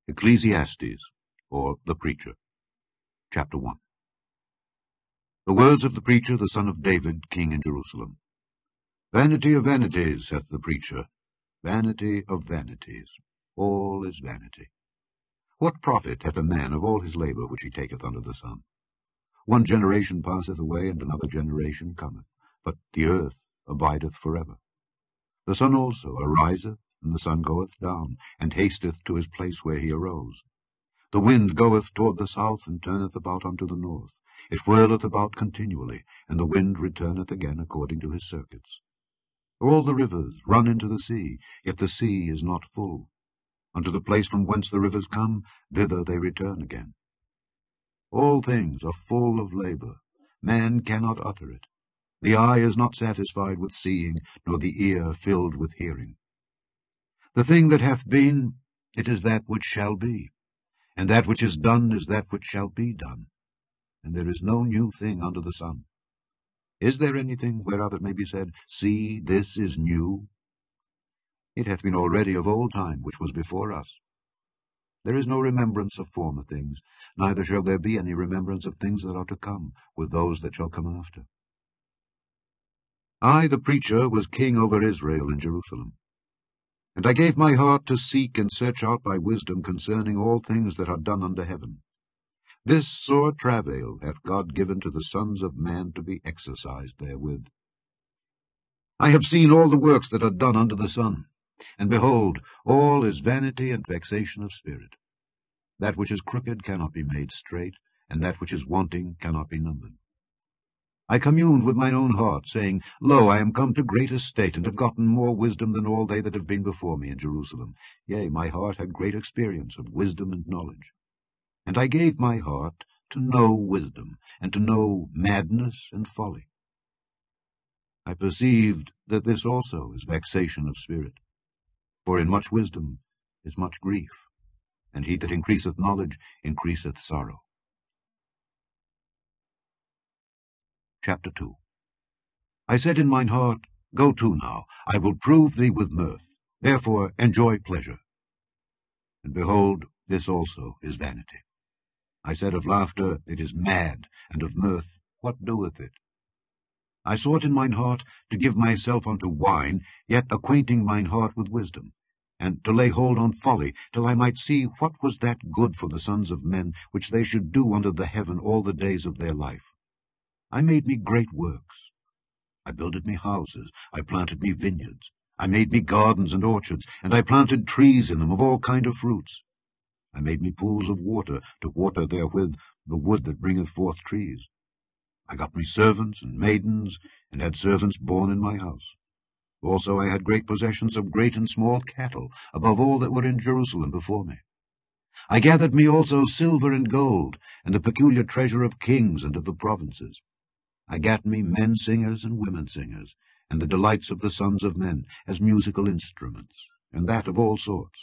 Ecclesiastes, or the Preacher. Chapter 1. The words of the preacher, the son of David, king in Jerusalem. Vanity of vanities, saith the preacher, vanity of vanities, all is vanity. What profit hath a man of all his labour which he taketh under the sun? One generation passeth away, and another generation cometh, but the earth abideth for ever. The sun also ariseth, and the sun goeth down, and hasteth to his place where he arose. The wind goeth toward the south, and turneth about unto the north. It whirleth about continually, and the wind returneth again according to his circuits. All the rivers run into the sea, yet the sea is not full. Unto the place from whence the rivers come, thither they return again. All things are full of labour. Man cannot utter it. The eye is not satisfied with seeing, nor the ear filled with hearing. The thing that hath been, it is that which shall be, and that which is done is that which shall be done. And there is no new thing under the sun. Is there anything whereof it may be said, See, this is new? It hath been already of old time, which was before us. There is no remembrance of former things, neither shall there be any remembrance of things that are to come, with those that shall come after. I, the preacher, was king over Israel in Jerusalem. And I gave my heart to seek and search out by wisdom concerning all things that are done under heaven. This sore travail hath God given to the sons of man to be exercised therewith. I have seen all the works that are done under the sun, and behold, all is vanity and vexation of spirit. That which is crooked cannot be made straight, and that which is wanting cannot be numbered. I communed with mine own heart, saying, Lo, I am come to great estate, and have gotten more wisdom than all they that have been before me in Jerusalem. Yea, my heart had great experience of wisdom and knowledge. And I gave my heart to know wisdom, and to know madness and folly. I perceived that this also is vexation of spirit. For in much wisdom is much grief, and he that increaseth knowledge increaseth sorrow. Chapter 2. I said in mine heart, Go to now, I will prove thee with mirth, therefore enjoy pleasure. And behold, this also is vanity. I said of laughter, It is mad, and of mirth, what doeth it? I sought in mine heart to give myself unto wine, yet acquainting mine heart with wisdom, and to lay hold on folly, till I might see what was that good for the sons of men, which they should do under the heaven all the days of their life. I made me great works. I builded me houses, I planted me vineyards, I made me gardens and orchards, and I planted trees in them of all kind of fruits. I made me pools of water, to water therewith the wood that bringeth forth trees. I got me servants and maidens, and had servants born in my house. Also I had great possessions of great and small cattle, above all that were in Jerusalem before me. I gathered me also silver and gold, and the peculiar treasure of kings and of the provinces. I gat me men singers and women singers, and the delights of the sons of men, as musical instruments, and that of all sorts.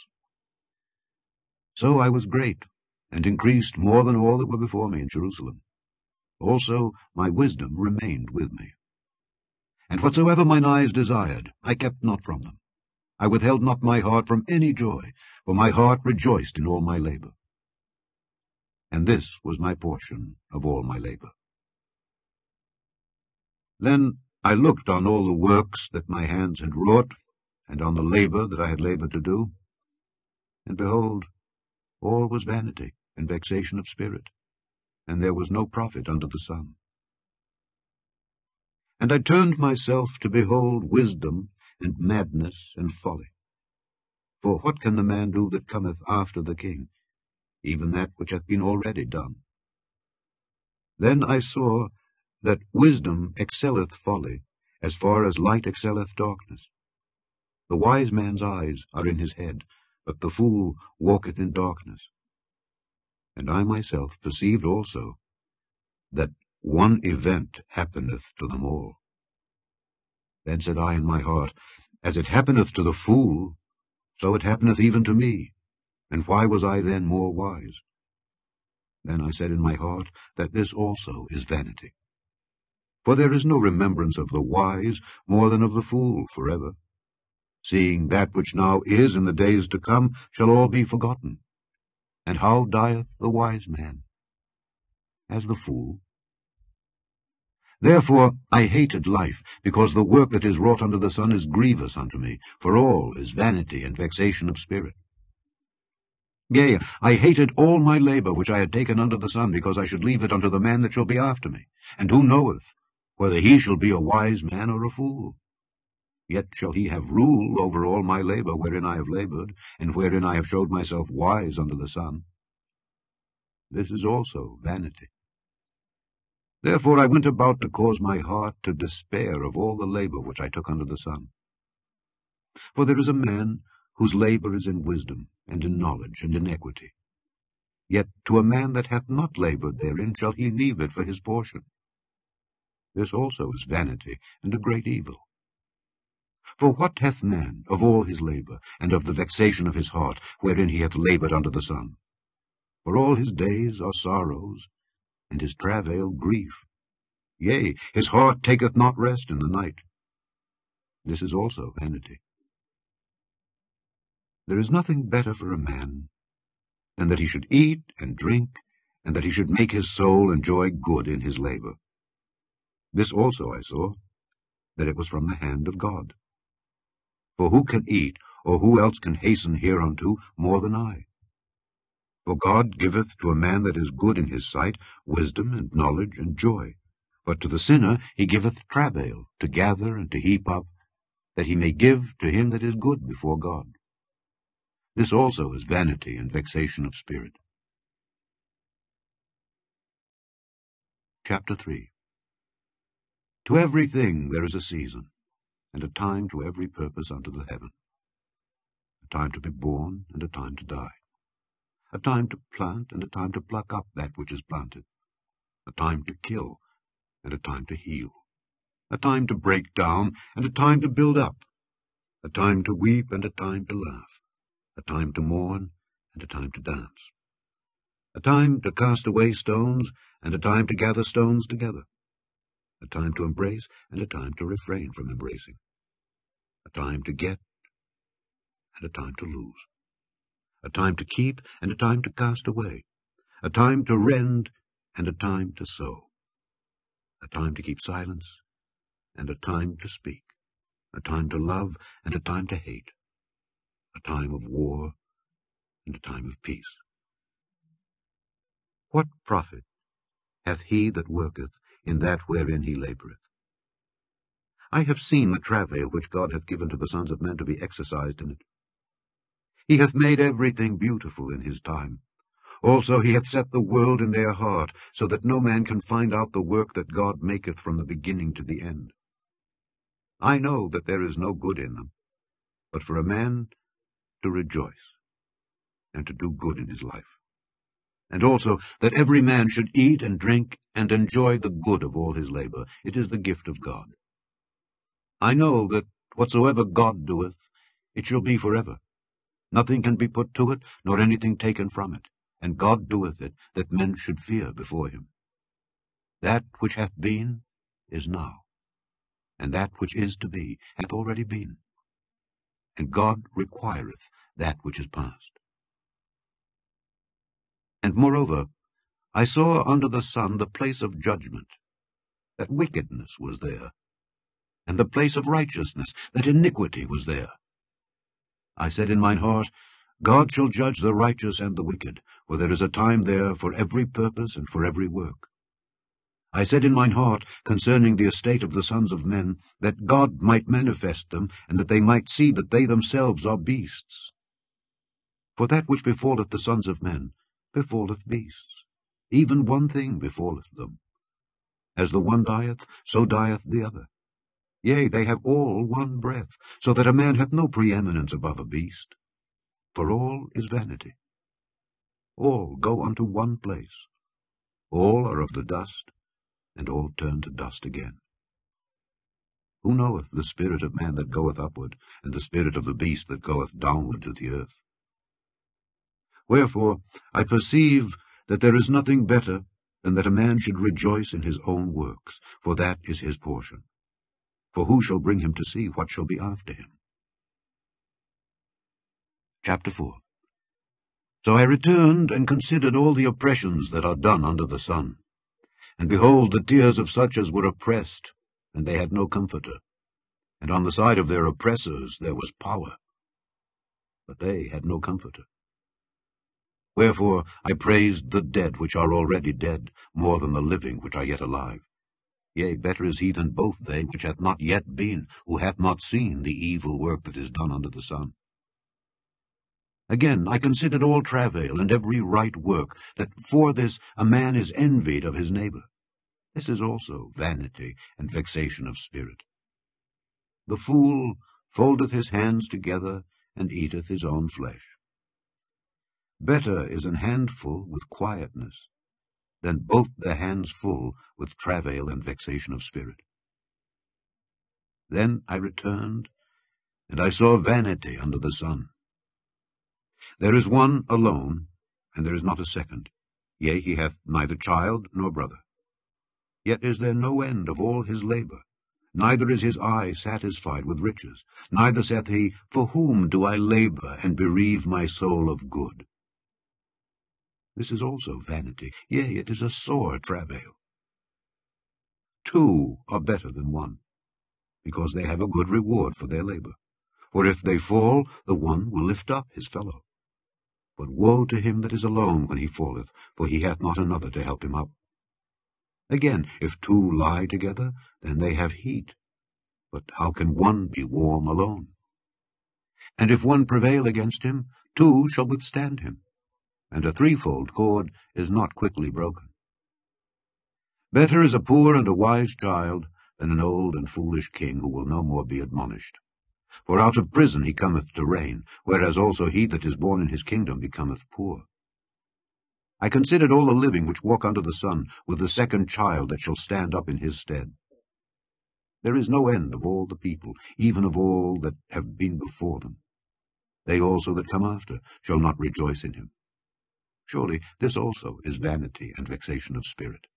So I was great, and increased more than all that were before me in Jerusalem. Also my wisdom remained with me. And whatsoever mine eyes desired, I kept not from them. I withheld not my heart from any joy, for my heart rejoiced in all my labour. And this was my portion of all my labour. Then I looked on all the works that my hands had wrought, and on the labour that I had laboured to do. And behold, all was vanity and vexation of spirit, and there was no profit under the sun. And I turned myself to behold wisdom and madness and folly. For what can the man do that cometh after the king, even that which hath been already done? Then I saw that wisdom excelleth folly, as far as light excelleth darkness. The wise man's eyes are in his head, but the fool walketh in darkness. And I myself perceived also that one event happeneth to them all. Then said I in my heart, As it happeneth to the fool, so it happeneth even to me, and why was I then more wise? Then I said in my heart, that this also is vanity. For there is no remembrance of the wise more than of the fool forever. Seeing that which now is in the days to come shall all be forgotten. And how dieth the wise man? As the fool. Therefore I hated life, because the work that is wrought under the sun is grievous unto me, for all is vanity and vexation of spirit. Yea, I hated all my labour which I had taken under the sun, because I should leave it unto the man that shall be after me. And who knoweth whether he shall be a wise man or a fool? Yet shall he have rule over all my labour wherein I have laboured, and wherein I have showed myself wise under the sun. This is also vanity. Therefore I went about to cause my heart to despair of all the labour which I took under the sun. For there is a man whose labour is in wisdom, and in knowledge, and in equity. Yet to a man that hath not laboured therein shall he leave it for his portion. This also is vanity, and a great evil. For what hath man of all his labour, and of the vexation of his heart, wherein he hath laboured under the sun? For all his days are sorrows, and his travail grief. Yea, his heart taketh not rest in the night. This is also vanity. There is nothing better for a man than that he should eat and drink, and that he should make his soul enjoy good in his labour. This also I saw, that it was from the hand of God. For who can eat, or who else can hasten hereunto more than I? For God giveth to a man that is good in his sight wisdom and knowledge and joy. But to the sinner he giveth travail, to gather and to heap up, that he may give to him that is good before God. This also is vanity and vexation of spirit. Chapter 3. To everything there is a season, and a time to every purpose under the heaven. A time to be born, and a time to die. A time to plant, and a time to pluck up that which is planted. A time to kill, and a time to heal. A time to break down, and a time to build up. A time to weep, and a time to laugh. A time to mourn, and a time to dance. A time to cast away stones, and a time to gather stones together. A time to embrace, and a time to refrain from embracing. A time to get, and a time to lose. A time to keep, and a time to cast away. A time to rend, and a time to sow. A time to keep silence, and a time to speak. A time to love, and a time to hate. A time of war, and a time of peace. What profit hath he that worketh in that wherein he laboureth? I have seen the travail which God hath given to the sons of men to be exercised in it. He hath made everything beautiful in his time. Also he hath set the world in their heart, so that no man can find out the work that God maketh from the beginning to the end. I know that there is no good in them, but for a man to rejoice, and to do good in his life. And also that every man should eat and drink, and enjoy the good of all his labour. It is the gift of God. I know that whatsoever God doeth, it shall be forever. Nothing can be put to it, nor anything taken from it. And God doeth it, that men should fear before him. That which hath been is now, and that which is to be hath already been. And God requireth that which is past. And moreover, I saw under the sun the place of judgment, that wickedness was there, and the place of righteousness, that iniquity was there. I said in mine heart, God shall judge the righteous and the wicked, for there is a time there for every purpose and for every work. I said in mine heart concerning the estate of the sons of men, that God might manifest them, and that they might see that they themselves are beasts. For that which befalleth the sons of men befalleth beasts, even one thing befalleth them. As the one dieth, so dieth the other. Yea, they have all one breath, so that a man hath no preeminence above a beast. For all is vanity. All go unto one place. All are of the dust, and all turn to dust again. Who knoweth the spirit of man that goeth upward, and the spirit of the beast that goeth downward to the earth? Wherefore I perceive that there is nothing better than that a man should rejoice in his own works, for that is his portion. For who shall bring him to see what shall be after him? Chapter 4. So I returned and considered all the oppressions that are done under the sun. And behold, the tears of such as were oppressed, and they had no comforter. And on the side of their oppressors there was power, but they had no comforter. Wherefore I praised the dead which are already dead, more than the living which are yet alive. Yea, better is he than both they which hath not yet been, who hath not seen the evil work that is done under the sun. Again I considered all travail and every right work, that for this a man is envied of his neighbour. This is also vanity and vexation of spirit. The fool foldeth his hands together, and eateth his own flesh. Better is an handful with quietness, than both the hands full with travail and vexation of spirit. Then I returned, and I saw vanity under the sun. There is one alone, and there is not a second. Yea, he hath neither child nor brother. Yet is there no end of all his labour, neither is his eye satisfied with riches, neither saith he, For whom do I labour, and bereave my soul of good? This is also vanity, yea, it is a sore travail. Two are better than one, because they have a good reward for their labour. For if they fall, the one will lift up his fellow. But woe to him that is alone when he falleth, for he hath not another to help him up. Again, if two lie together, then they have heat. But how can one be warm alone? And if one prevail against him, two shall withstand him. And a threefold cord is not quickly broken. Better is a poor and a wise child than an old and foolish king who will no more be admonished. For out of prison he cometh to reign, whereas also he that is born in his kingdom becometh poor. I considered all the living which walk under the sun, with the second child that shall stand up in his stead. There is no end of all the people, even of all that have been before them. They also that come after shall not rejoice in him. Surely this also is vanity and vexation of spirit.